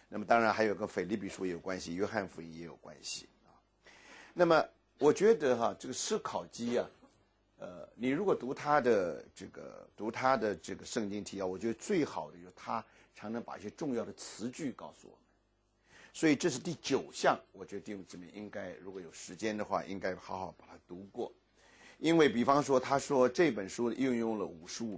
那么当然还有跟腓立比书也有关系，约翰福音也有关系啊。那么我觉得这个史考基啊，你如果读他的这个圣经提要，我觉得最好的就是他常能把一些重要的词句告诉我们。所以这是第9项，我觉得弟兄姊妹应该如果有时间的话，应该好好把它读过。因为比方说他说这本书用了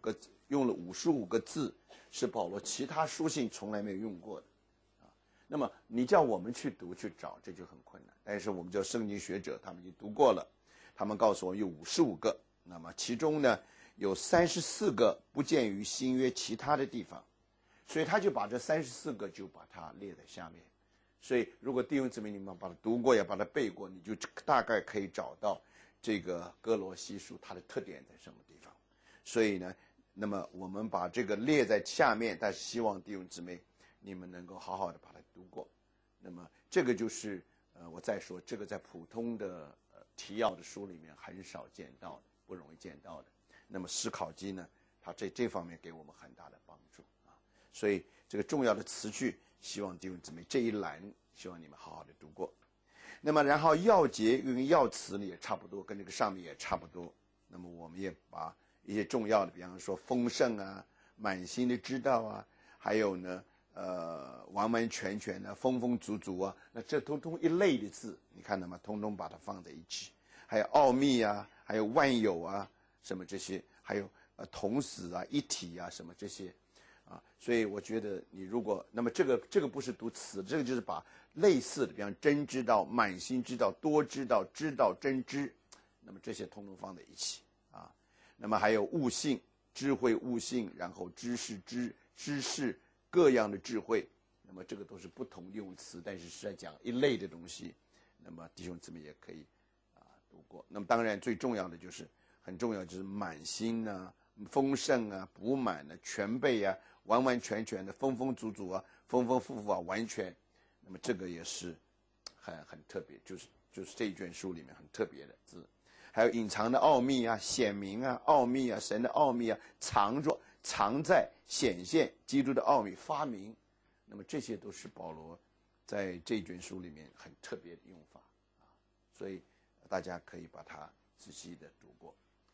55个字，是保罗其他书信从来没有用过的啊。那么你叫我们去读去找，这就很困难。但是我们叫圣经学者，他们已经读过了，他们告诉我有55个，那么其中呢有34个不见于新约其他的地方，所以他就把这34个就把它列在下面。所以如果弟兄姊妹你们把它读过，也把它背过，你就大概可以找到这个哥罗西书它的特点在什么地方。所以呢，那么我们把这个列在下面，但是希望弟兄姊妹你们能够好好的把它读过。那么这个就是我再说，这个在普通的提要的书里面很少见到的，不容易见到的。那么史考基呢，他这方面给我们很大的帮助啊。所以这个重要的词句，希望弟兄姊妹这一栏，希望你们好好的读过。那么然后要节跟要词呢也差不多，跟这个上面也差不多。那么我们也把一些重要的，比方说丰盛啊、满心的知道啊，还有呢完完全全的、丰丰足足啊，那这通通一类的字，你看到吗？通通把它放在一起。还有奥秘啊，还有万有啊，什么这些，还有同死啊、一体啊，什么这些。所以我觉得你如果那么这个不是读词，这个就是把类似的，比方真知道、满心知道、多知道、知道真知，那么这些通通放在一起啊。那么还有悟性、智慧、悟性，然后知识各样的智慧，那么这个都是不同用词，但是是在讲一类的东西。那么弟兄姊妹也可以读过。那么当然最重要的就是很重要就是满心啊、丰盛啊、补满啊、全备啊、完完全全的、丰丰足足啊、丰丰富富啊、完全。那么这个也是很特别，就是这一卷书里面很特别的字。还有隐藏的奥秘啊、显明啊、奥秘啊、神的奥秘啊、藏在、显现、基督的奥秘、发明。那么这些都是保罗在这卷书里面很特别的用法啊，所以大家可以把它仔细的读过。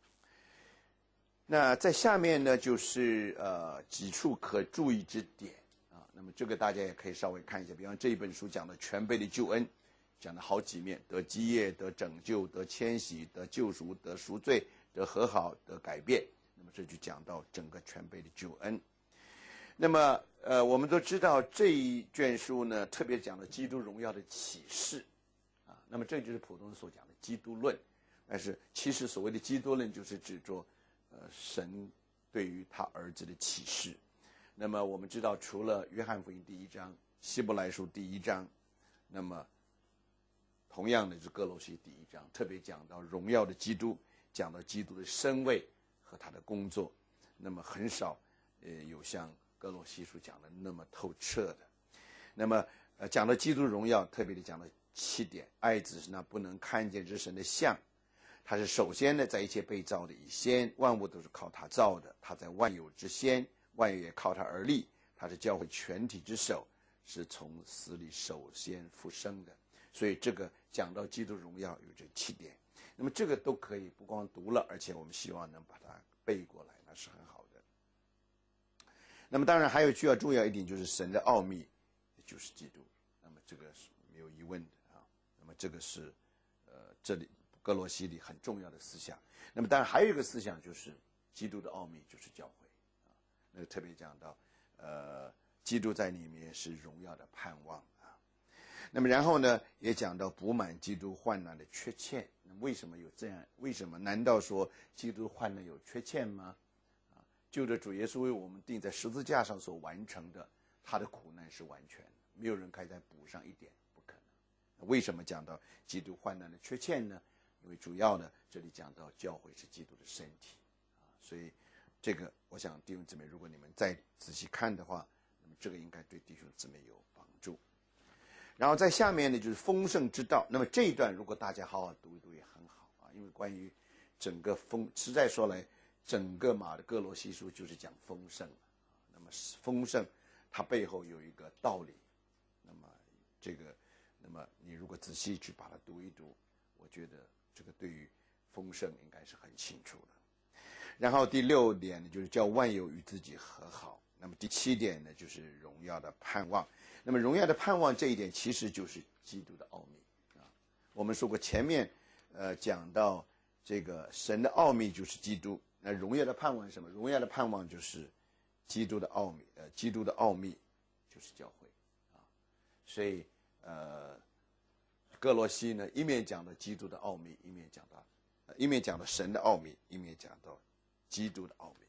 那在下面呢，就是几处可注意之点啊。那么这个大家也可以稍微看一下，比方这一本书讲的全备的救恩，讲了好几面，得基业、得拯救、得迁徙、得救赎、得赎罪、得和好、得改变。那么这就讲到整个全备的救恩。那么我们都知道这一卷书呢，特别讲了基督荣耀的启示啊。那么这就是普通人所讲的基督论，但是其实所谓的基督论就是指着神对于他儿子的启示。那么我们知道，除了约翰福音第1章、希伯来书第1章，那么同样的是哥罗西第1章，特别讲到荣耀的基督，讲到基督的身位和他的工作。那么很少有像哥罗西书讲的那么透彻的。那么讲到基督荣耀，特别的讲了7点。爱子是那不能看见之神的像，他是首先呢，在一切被造的以先，万物都是靠他造的，他在万有之先，万有也靠他而立，他是教会全体之首，是从死里首先复生的。所以这个讲到基督荣耀有这7点。那么这个都可以不光读了，而且我们希望能把它背过来，那是很好的。那么当然还有需要注意一点，就是神的奥秘就是基督，那么这个是没有疑问的啊。那么这个是这里哥罗西里很重要的思想。那么当然还有一个思想，就是基督的奥秘就是教会啊。那个特别讲到基督在里面是荣耀的盼望啊。那么然后呢，也讲到补满基督患难的缺欠。那为什么有这样？为什么？难道说基督患难有缺欠吗？就着主耶稣为我们钉在十字架上所完成的，他的苦难是完全的，没有人可以再补上一点，不可能。为什么讲到基督患难的缺欠呢？因为主要的这里讲到教会是基督的身体啊，所以这个我想弟兄姊妹，如果你们再仔细看的话，那么这个应该对弟兄姊妹有帮助。然后在下面呢，就是丰盛之道。那么这一段如果大家好好读一读也很好啊，因为关于整个实在说来，整个马的哥罗西书就是讲丰盛。那么丰盛它背后有一个道理这个，那么你如果仔细去把它读一读，我觉得这个对于丰盛应该是很清楚的。然后第6点呢，就是叫万有与自己和好。那么第7点呢，就是荣耀的盼望。那么荣耀的盼望这一点，其实就是基督的奥秘啊。我们说过前面讲到这个神的奥秘就是基督，那荣耀的盼望是什么？荣耀的盼望就是基督的奥秘，基督的奥秘就是教会啊。所以哥罗西呢，一面讲到基督的奥秘，一面讲到神的奥秘，一面讲到基督的奥秘。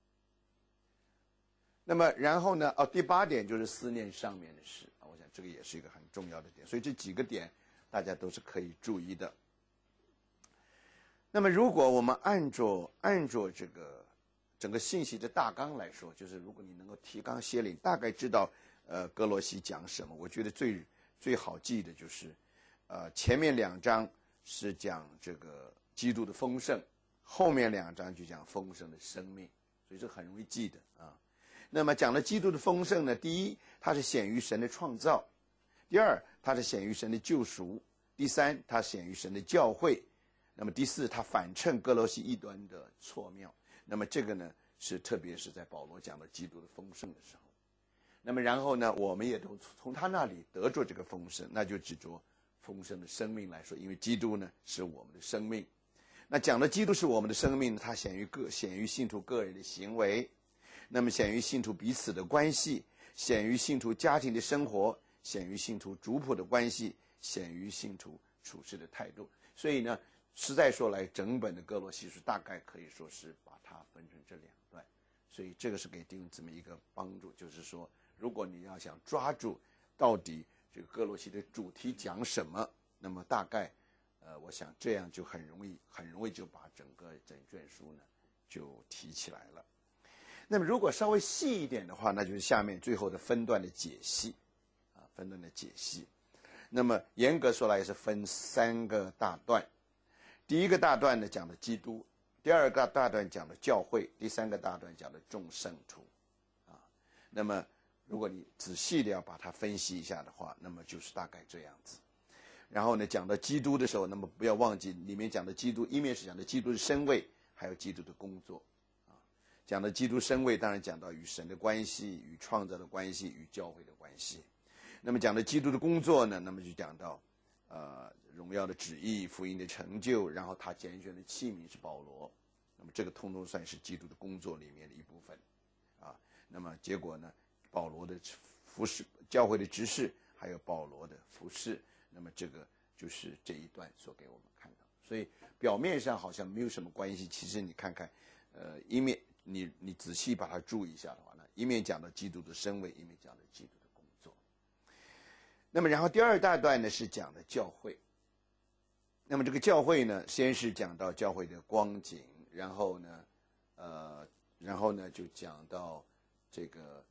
那么然后呢，第8点就是思念上面的事啊，我想这个也是一个很重要的点，所以这几个点大家都是可以注意的。那么如果我们按着这个整个信息的大纲来说，就是如果你能够提纲挈领，大概知道哥罗西讲什么，我觉得最好记的就是前面2章是讲这个基督的丰盛，后面2章就讲丰盛的生命，所以这很容易记的啊。那么讲了基督的丰盛呢，第一，它是显于神的创造；第二，它是显于神的救赎；第三，它显于神的教会；那么第四，它反衬哥罗西异端的错谬。那么这个呢，是特别是在保罗讲到基督的丰盛的时候。那么然后呢，我们也都从他那里得着这个丰盛，那就指着丰盛的生命来说，因为基督呢是我们的生命。那讲的基督是我们的生命呢，它显于信徒个人的行为。那么显于信徒彼此的关系，显于信徒家庭的生活，显于信徒族谱的关系，显于信徒处事的态度。所以呢，实在说来，整本的哥罗西书大概可以说是把它分成这2段。所以这个是给弟兄姊妹一个帮助，就是说，如果你要想抓住到底这个哥罗西的主题讲什么，那么大概我想这样就很容易就把整卷书呢就提起来了。那么如果稍微细一点的话，那就是下面最后的分段的解析啊，分段的解析。那么严格说来是分3个大段，第一个大段呢讲的基督，第二个大段讲的教会，第3个大段讲的众圣徒啊。那么如果你仔细的要把它分析一下的话，那么就是大概这样子。然后呢，讲到基督的时候，那么不要忘记里面讲的基督，一面是讲的基督的身位，还有基督的工作。讲的基督身位，当然讲到与神的关系、与创造的关系、与教会的关系。那么讲的基督的工作呢，那么就讲到荣耀的旨意、福音的成就，然后他拣选的器皿是保罗，那么这个通通算是基督的工作里面的一部分啊。那么结果呢，保罗的服侍、教会的执事，还有保罗的服侍，那么这个就是这一段所给我们看到。所以表面上好像没有什么关系，其实你看看一面你仔细把它注意一下的话呢，一面讲到基督的身位，一面讲到基督的工作。那么然后第2大段呢是讲的教会。那么这个教会呢，先是讲到教会的光景，然后呢就讲到这个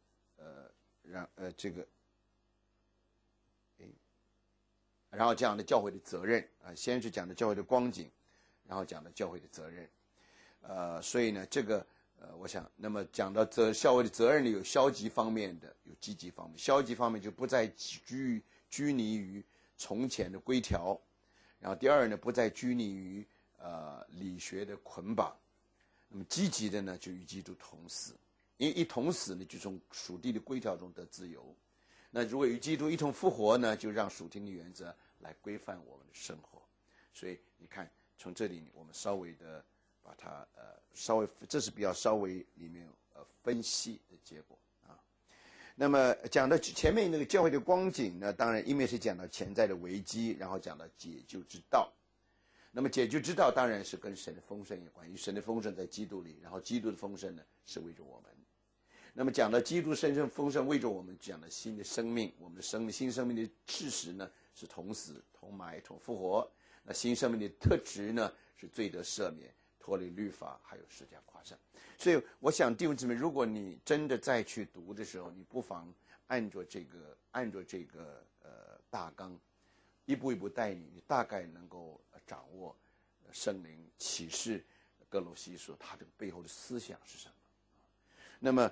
然后讲的教会的责任啊，先是讲的教会的光景，然后讲的教会的责任。所以呢，这个我想，那么讲到教会的责任里有消极方面的，有积极方面。消极方面就不再拘泥于从前的规条，然后第二呢，不再拘泥于理学的捆绑。那么积极的呢，就与基督同死，因为一同死呢，就从属地的规条中得自由。那如果与基督一同复活呢，就让属天的原则来规范我们的生活。所以你看，从这里我们稍微的把它这是比较稍微里面分析的结果啊。那么讲到前面那个教会的光景呢，当然一面是讲到潜在的危机，然后讲到解救之道。那么解救之道当然是跟神的丰盛有关，因为神的丰盛在基督里，然后基督的丰盛呢是为着我们。那么讲到基督深深丰盛为着我们讲的新的生命，我们的新生命的事实呢是同死同埋同复活。那新生命的特质呢是罪得赦免、脱离律法，还有十架夸胜。所以我想弟兄姊妹，如果你真的再去读的时候，你不妨按着这个大纲一步一步带你大概能够掌握圣灵启示哥罗西书它这个背后的思想是什么。那么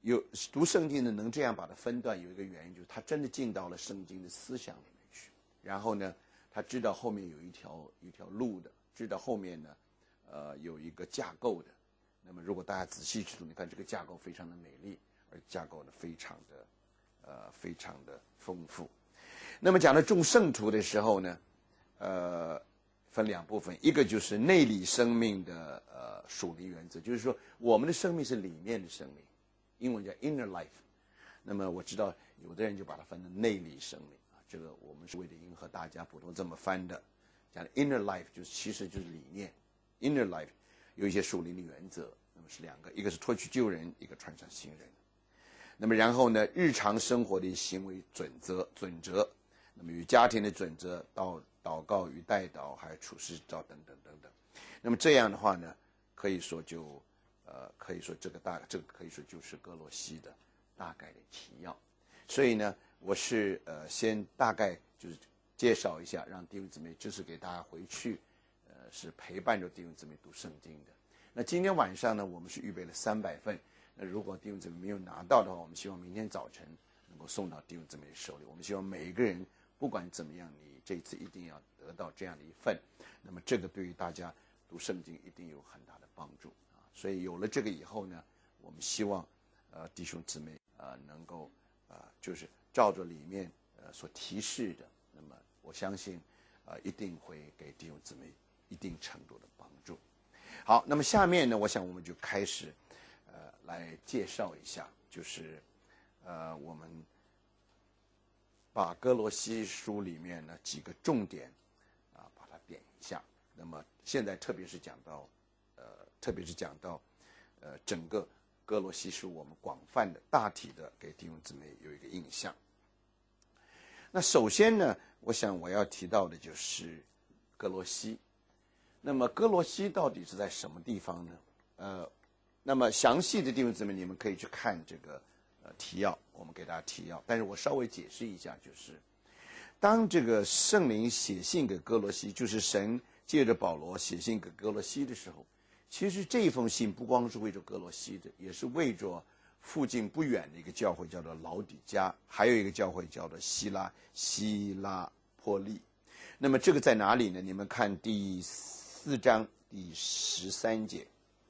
读圣经的能这样把它分段，有一个原因就是他真的进到了圣经的思想里面去，然后呢，他知道后面有一条路的，知道后面呢，有一个架构的。那么如果大家仔细去读，你看这个架构非常的美丽，而架构呢非常的丰富。那么讲到众圣徒的时候呢，分两部分，一个就是内里生命的属灵原则，就是说我们的生命是里面的生命，英文叫 inner life。那么我知道有的人就把它分成内里生命啊，这个我们是为了迎合大家普通这么翻的，讲的 inner life 其实就是里面 inner life 有一些属灵的原则，那么是两个，一个是脱去旧人，一个穿上新人。那么然后呢，日常生活的行为准则，那么与家庭的准则到祷告与代祷，还有处世之道等等等等。那么这样的话呢，可以说这个可以说就是哥罗西的大概的提要。所以呢，我是先大概就是介绍一下，让弟兄姊妹就是给大家回去是陪伴着弟兄姊妹读圣经的。那今天晚上呢，我们是预备了300份。那如果弟兄姊妹没有拿到的话，我们希望明天早晨能够送到弟兄姊妹手里。我们希望每一个人不管怎么样，你这次一定要得到这样的一份。那么这个对于大家读圣经一定有很大的帮助啊。所以有了这个以后呢，我们希望弟兄姊妹能够就是照着里面所提示的，那么我相信一定会给弟兄姊妹一定程度的帮助。好，那么下面呢，我想我们就开始来介绍一下，就是我们把哥罗西书里面呢几个重点把它点一下。那么现在特别是讲到整个哥罗西书，我们广泛的大体的给弟兄姊妹有一个印象。那首先呢，我想我要提到的就是哥罗西。那么哥罗西到底是在什么地方呢？那么详细的弟兄姊妹，你们可以去看这个提要，我们给大家提要。但是我稍微解释一下，就是当这个圣灵写信给哥罗西，就是神借着保罗写信给哥罗西的时候，其实这封信不光是为着哥罗西的，也是为着附近不远的一个教会叫做老底嘉，还有一个教会叫做希拉波利。那么这个在哪里呢？你们看第4章第13节。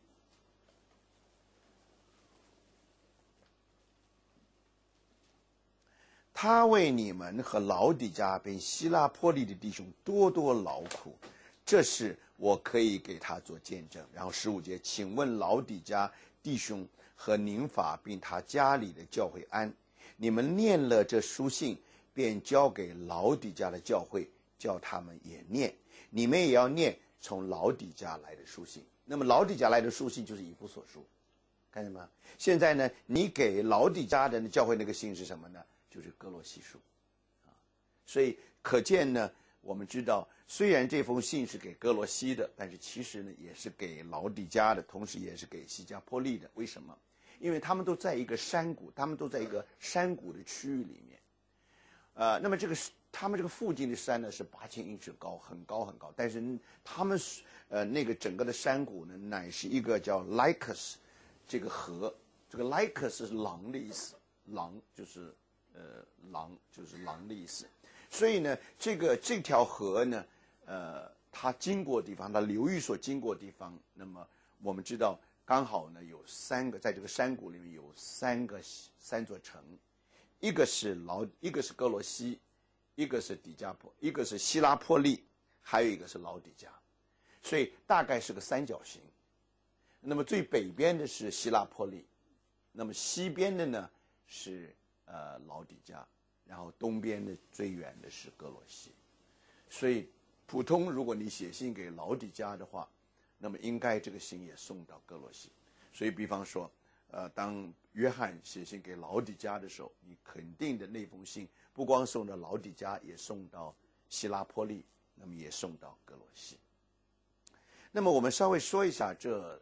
他为你们和老底嘉并希拉波利的弟兄多多劳苦，这是我可以给他做见证。然后15节，请问老底嘉弟兄和宁法并他家里的教会安。你们念了这书信，便交给老底嘉的教会，叫他们也念。你们也要念从老底嘉来的书信。那么老底嘉来的书信就是以弗所书，看见吗？现在呢，你给老底嘉的教会那个信是什么呢？就是哥罗西书所以可见呢，我们知道虽然这封信是给哥罗西的，但是其实呢也是给老底嘉的，同时也是给西加波利的。为什么？因为他们都在一个山谷，他们都在一个山谷的区域里面。那么他们这个附近的山呢是8000英尺高，很高很高。但是他们那个整个的山谷呢，乃是一个叫莱克斯这个河。这个莱克斯是狼的意思，狼就是狼的意思。所以呢，这条河呢，它经过的地方，它流域所经过的地方，那么我们知道刚好呢有3个，在这个山谷里面有3座城，一个是哥罗西，一个是一个是希拉波利，还有一个是老底嘉，所以大概是个三角形。那么最北边的是希拉波利，那么西边的呢是老底嘉，然后东边的最远的是哥罗西。所以普通如果你写信给老底嘉的话，那么应该这个信也送到哥罗西。所以比方说当约翰写信给老底嘉的时候，你肯定的那封信不光送到老底嘉，也送到希拉波利，那么也送到哥罗西。那么我们稍微说一下这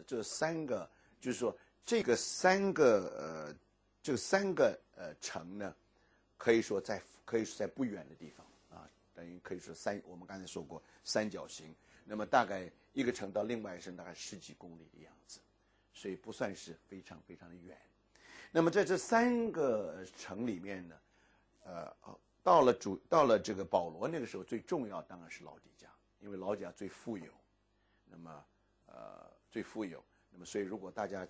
3个，就是说这三个城呢，可以说在不远的地方等于可以说我们刚才说过三角形，那么大概一个城到另外一个城大概10几公里的样子，所以不算是非常非常的远。 那么在这3个城里面呢，到了这个保罗那个时候，最重要当然是老底嘉，因为老底嘉最富有，那么最富有，那么所以如果大家